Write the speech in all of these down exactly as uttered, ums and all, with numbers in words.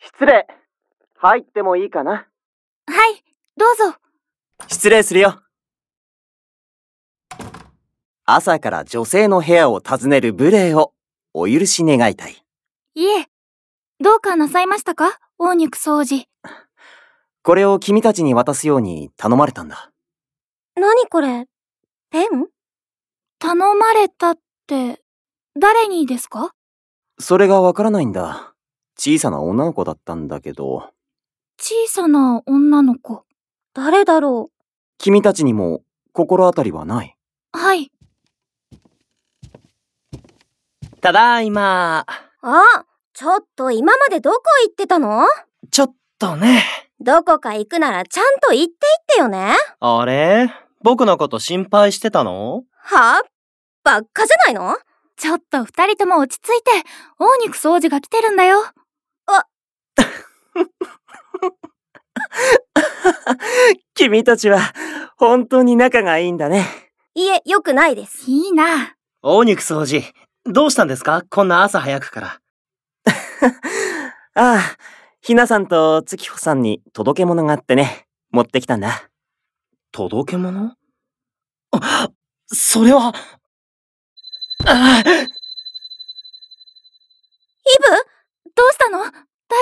失礼。入ってもいいかな？ はい、どうぞ。 失礼するよ。朝から女性の部屋を訪ねる無礼をお許し願いたい。 いえ、どうかなさいましたか、大肉掃除。 これを君たちに渡すように頼まれたんだ。 何これ？ペン？ 頼まれたって、誰にですか？ それがわからないんだ。小さな女の子だったんだけど。 小さな女の子。 誰だろう？ 君たちにも心当たりはない？ はい。 ただいま。 あ、ちょっと今までどこ行ってたの？ ちょっとね。 どこか行くならちゃんと言っていってよね。 あれ？僕のこと心配してたの？ は？ばっかじゃないの？ ちょっと二人とも落ち着いて、大肉掃除が来てるんだよ。 あ君たちは本当に仲がいいんだね。 いえ、よくないです。 いいな。 大肉掃除、どうしたんですか？こんな朝早くから。 ああ、ひなさんと月穂さんに届け物があってね、持ってきたんだ。 届け物？あ、それは。ああ。イブ？ どうしたの？大丈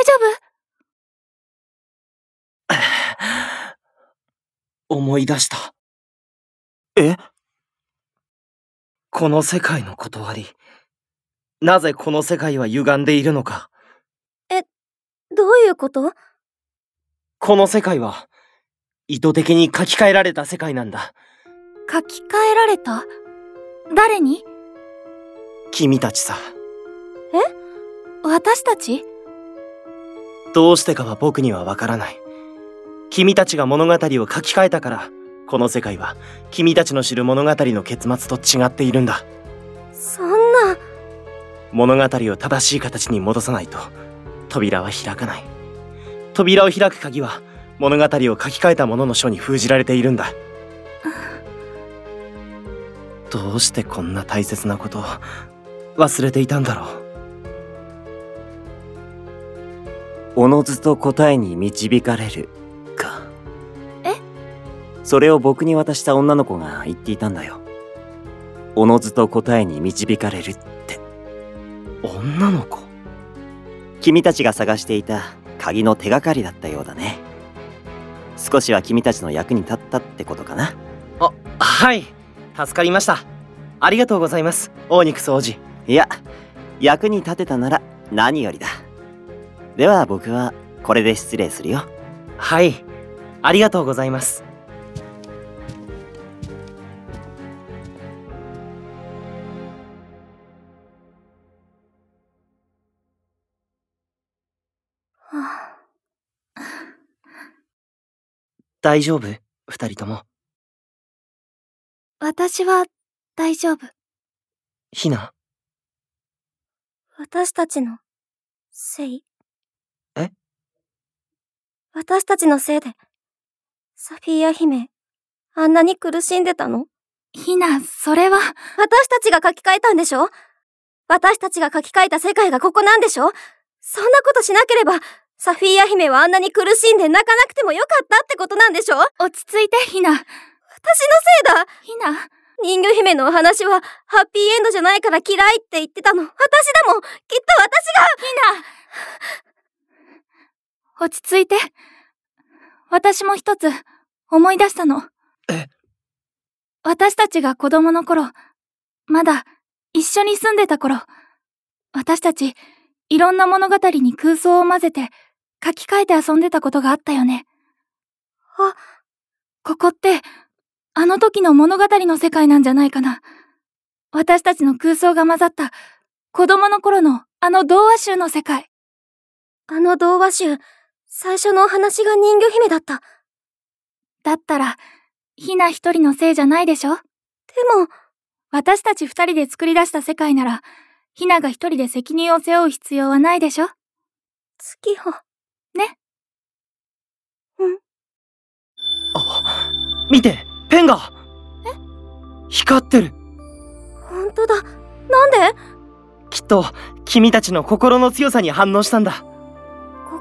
夫？思い出した。 え？ この世界の断り。なぜこの世界は歪んでいるのか。 え、どういうこと？ この世界は意図的に書き換えられた世界なんだ。 書き換えられた？誰に？ 君たちさ。 え？私たち？ どうしてかは僕にはわからない。君たちが物語を書き換えたから、この世界は君たちの知る物語の結末と違っているんだ。 そんな。 物語を正しい形に戻さないと扉は開かない。扉を開く鍵は物語を書き換えた者の書に封じられているんだ。どうしてこんな大切なことを忘れていたんだろう。 おのずと答えに導かれるか。 え？ それを僕に渡した女の子が言っていたんだよ。おのずと答えに導かれるって。 女の子？ 君たちが探していた鍵の手がかりだったようだね。少しは君たちの役に立ったってことかな。 あ、はい、助かりました。ありがとうございます、大肉掃除。 いや、役に立てたなら何よりだ。では僕はこれで失礼するよ。 はい、ありがとうございます。大丈夫？二人とも。 私は大丈夫。 ひな。 私たちのせい？ え？ 私たちのせいでサフィーア姫あんなに苦しんでたの？ ひな、それは。 私たちが書き換えたんでしょ？私たちが書き換えた世界がここなんでしょ？そんなことしなければサフィーア姫はあんなに苦しんで泣かなくてもよかったってことなんでしょ？ 落ち着いて、ひな。 私のせいだ。 ひな。 人魚姫のお話はハッピーエンドじゃないから嫌いって言ってたの。私だもん。きっと私が。 ひな。落ち着いて。私も一つ思い出したの。 え？ 私たちが子供の頃、まだ一緒に住んでた頃、私たちいろんな物語に空想を混ぜて書き換えて遊んでたことがあったよね。 あ、 ここってあの時の物語の世界なんじゃないかな。私たちの空想が混ざった子供の頃のあの童話集の世界。 あの童話集、最初のお話が人魚姫だった。 だったら、ひな一人のせいじゃないでしょ？でも、 私たち二人で作り出した世界なら、ひなが一人で責任を背負う必要はないでしょ？ 月穂。 ね？ うん。 あ、見て、ペンが。 え？ 光ってる。 ほんとだ。なんで？ きっと君たちの心の強さに反応したんだ。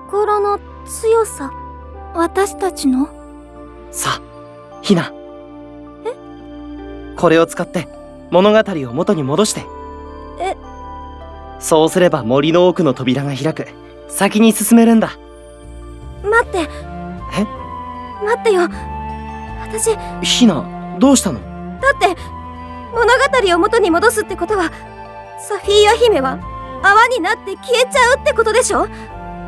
心の強さ。 私たちの？ さあ、ひな。え？これを使って物語を元に戻して。 え？ そうすれば森の奥の扉が開く。先に進めるんだ。 待って。 え？ 待ってよ。私。 ひな、どうしたの？ だって物語を元に戻すってことは、サフィーア姫は泡になって消えちゃうってことでしょ？あ、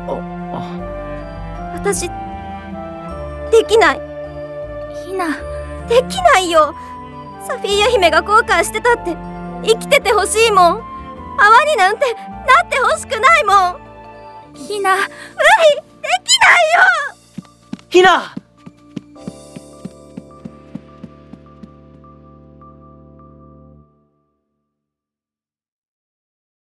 あ、 私できない。 ひな、 できないよ。サフィーア姫が後悔してたって生きててほしいもん。泡になんてなってほしくないもん。 ひな、 無理、できないよ。 ひな。